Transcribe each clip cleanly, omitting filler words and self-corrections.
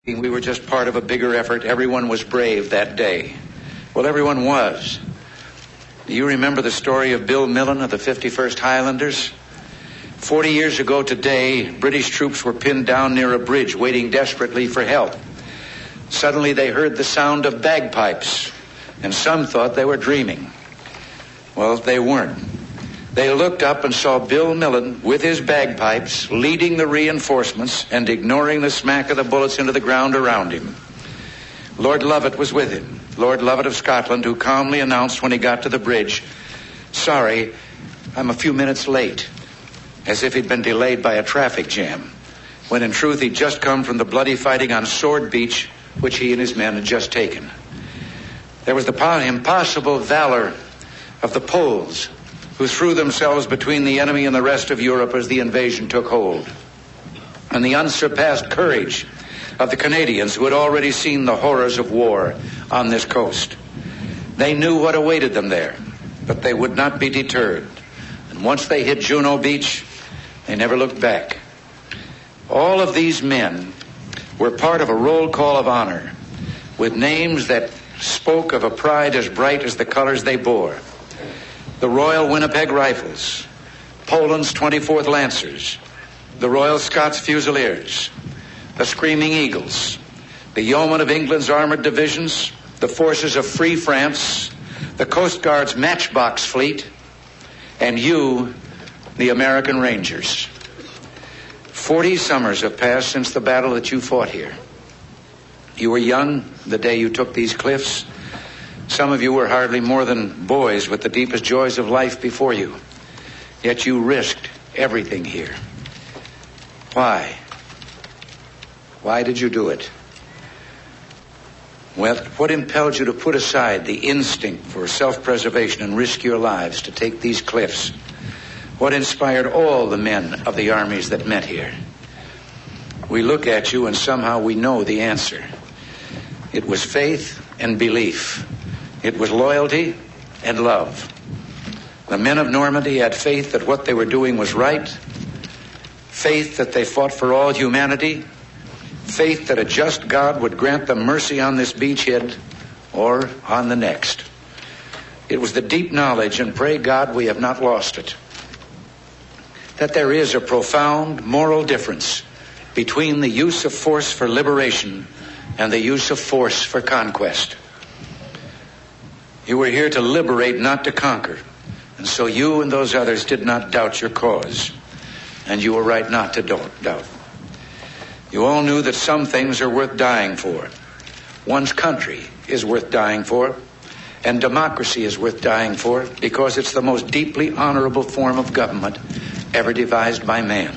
We were just part of a bigger effort. Everyone was brave that day. Well, everyone was. Do you remember the story of Bill Millen of the 51st Highlanders? 40 years ago today, British troops were pinned down near a bridge waiting desperately for help. Suddenly they heard the sound of bagpipes, and some thought they were dreaming. Well, they weren't. They looked up and saw Bill Millen with his bagpipes leading the reinforcements and ignoring the smack of the bullets into the ground around him. Lord Lovat was with him, Lord Lovat of Scotland, who calmly announced when he got to the bridge, "Sorry, I'm a few minutes late," as if he'd been delayed by a traffic jam, when in truth he'd just come from the bloody fighting on Sword Beach, which he and his men had just taken. There was the impossible valor of the Poles, who threw themselves between the enemy and the rest of Europe as the invasion took hold, and the unsurpassed courage of the Canadians, who had already seen the horrors of war on this coast. They knew what awaited them there, but they would not be deterred. And once they hit Juno Beach, they never looked back. All of these men were part of a roll call of honor, with names that spoke of a pride as bright as the colors they bore. The Royal Winnipeg Rifles, Poland's 24th Lancers, the Royal Scots Fusiliers, the Screaming Eagles, the Yeomen of England's armored divisions, the forces of Free France, the Coast Guard's Matchbox Fleet, and you, the American Rangers. 40 summers have passed since the battle that you fought here. You were young the day you took these cliffs. Some of you were hardly more than boys with the deepest joys of life before you. Yet you risked everything here. Why? Why did you do it? Well, what impelled you to put aside the instinct for self-preservation and risk your lives to take these cliffs? What inspired all the men of the armies that met here? We look at you and somehow we know the answer. It was faith and belief. It was loyalty and love. The men of Normandy had faith that what they were doing was right, faith that they fought for all humanity, faith that a just God would grant them mercy on this beachhead or on the next. It was the deep knowledge, and pray God we have not lost it, that there is a profound moral difference between the use of force for liberation and the use of force for conquest. You were here to liberate, not to conquer. And so you and those others did not doubt your cause. And you were right not to doubt. You all knew that some things are worth dying for. One's country is worth dying for. And democracy is worth dying for because it's the most deeply honorable form of government ever devised by man.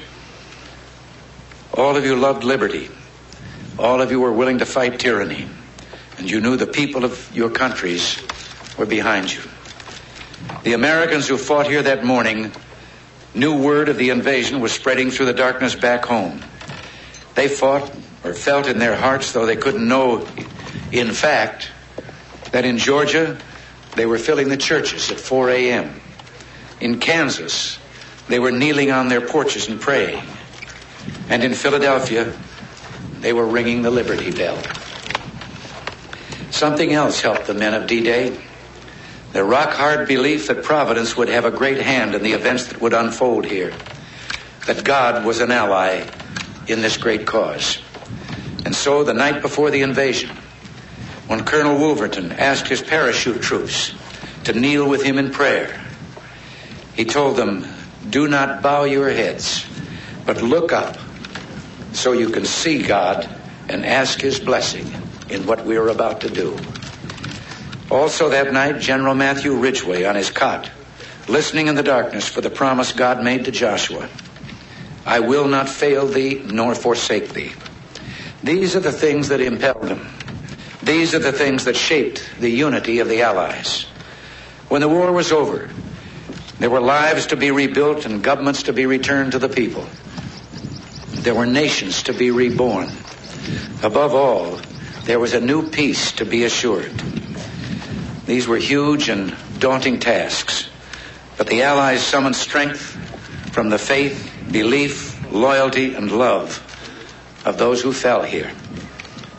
All of you loved liberty. All of you were willing to fight tyranny. And you knew the people of your countries were behind you. The Americans who fought here that morning knew word of the invasion was spreading through the darkness back home. They fought or felt in their hearts, though they couldn't know in fact, that in Georgia they were filling the churches at 4 a.m. In Kansas, they were kneeling on their porches and praying. And in Philadelphia, they were ringing the Liberty Bell. Something else helped the men of D-Day. Their rock-hard belief that Providence would have a great hand in the events that would unfold here. That God was an ally in this great cause. And so the night before the invasion, when Colonel Wolverton asked his parachute troops to kneel with him in prayer, he told them, "Do not bow your heads, but look up so you can see God and ask his blessing in what we are about to do." Also that night, General Matthew Ridgway on his cot, listening in the darkness for the promise God made to Joshua, "I will not fail thee nor forsake thee." These are the things that impelled him. These are the things that shaped the unity of the Allies. When the war was over, there were lives to be rebuilt and governments to be returned to the people. There were nations to be reborn. Above all, there was a new peace to be assured. These were huge and daunting tasks, but the Allies summoned strength from the faith, belief, loyalty, and love of those who fell here.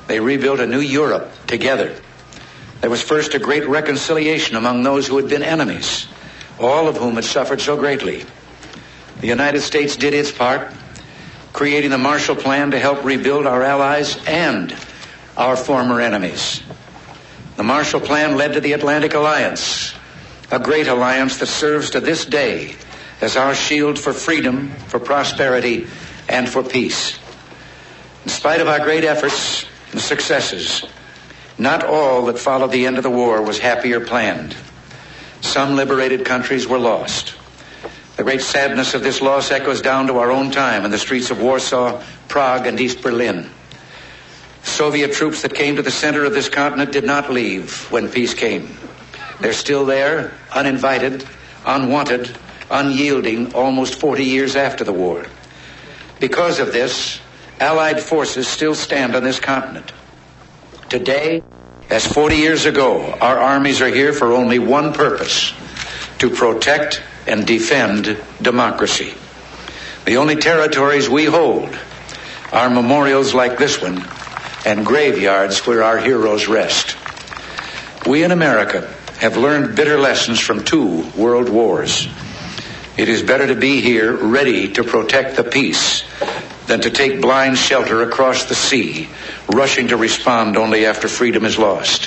They rebuilt a new Europe together. There was first a great reconciliation among those who had been enemies, all of whom had suffered so greatly. The United States did its part, creating the Marshall Plan to help rebuild our allies and our former enemies. The Marshall Plan led to the Atlantic Alliance, a great alliance that serves to this day as our shield for freedom, for prosperity, and for peace. In spite of our great efforts and successes, not all that followed the end of the war was happy or planned. Some liberated countries were lost. The great sadness of this loss echoes down to our own time in the streets of Warsaw, Prague, and East Berlin. Soviet troops that came to the center of this continent did not leave when peace came. They're still there, uninvited, unwanted, unyielding, almost 40 years after the war. Because of this, Allied forces still stand on this continent. Today, as 40 years ago, our armies are here for only one purpose: to protect and defend democracy. The only territories we hold are memorials like this one and graveyards where our heroes rest. We in America have learned bitter lessons from 2 world wars. It is better to be here ready to protect the peace than to take blind shelter across the sea, rushing to respond only after freedom is lost.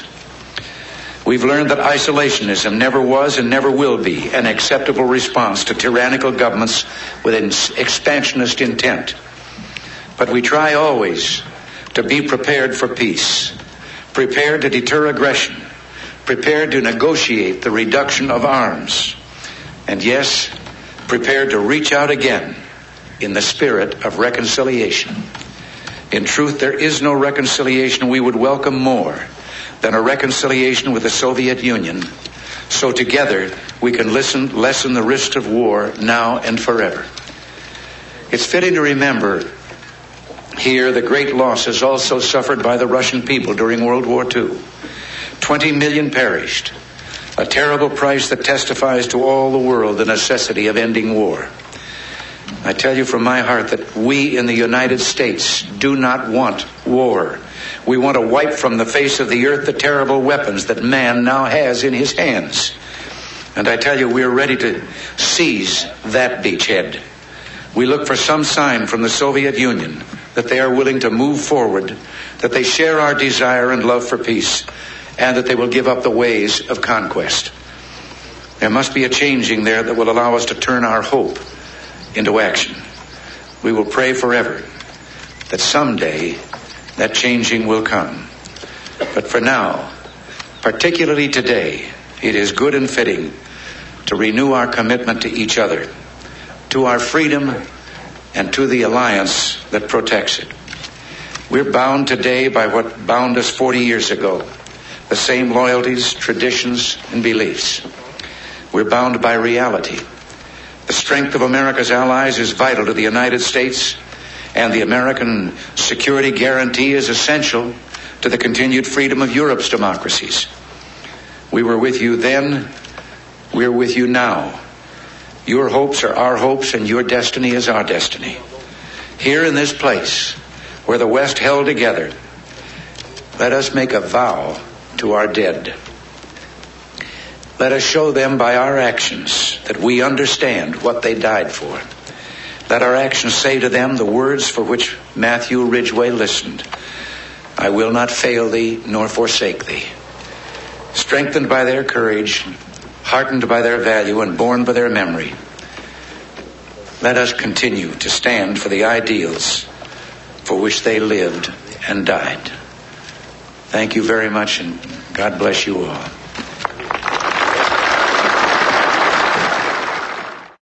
We've learned that isolationism never was and never will be an acceptable response to tyrannical governments with an expansionist intent. But we try always to be prepared for peace, prepared to deter aggression, prepared to negotiate the reduction of arms, and yes, prepared to reach out again in the spirit of reconciliation. In truth, there is no reconciliation we would welcome more than a reconciliation with the Soviet Union, so together we can lessen the risks of war now and forever. It's fitting to remember here the great losses also suffered by the Russian people during World War II. 20 million perished, a terrible price that testifies to all the world the necessity of ending war. I tell you from my heart that we in the United States do not want war. We want to wipe from the face of the earth the terrible weapons that man now has in his hands. And I tell you, we're ready to seize that beachhead. We look for some sign from the Soviet Union that they are willing to move forward, that they share our desire and love for peace, and that they will give up the ways of conquest. There must be a changing there that will allow us to turn our hope into action. We will pray forever that someday that changing will come. But for now, particularly today, it is good and fitting to renew our commitment to each other, to our freedom, and to the alliance that protects it. We're bound today by what bound us 40 years ago, the same loyalties, traditions, and beliefs. We're bound by reality. The strength of America's allies is vital to the United States, and the American security guarantee is essential to the continued freedom of Europe's democracies. We were with you then, we're with you now. Your hopes are our hopes, and your destiny is our destiny. Here in this place, where the West held together, let us make a vow to our dead. Let us show them by our actions that we understand what they died for. Let our actions say to them the words for which Matthew Ridgway listened: I will not fail thee nor forsake thee. Strengthened by their courage, heartened by their value, and borne by their memory, let us continue to stand for the ideals for which they lived and died. Thank you very much, and God bless you all.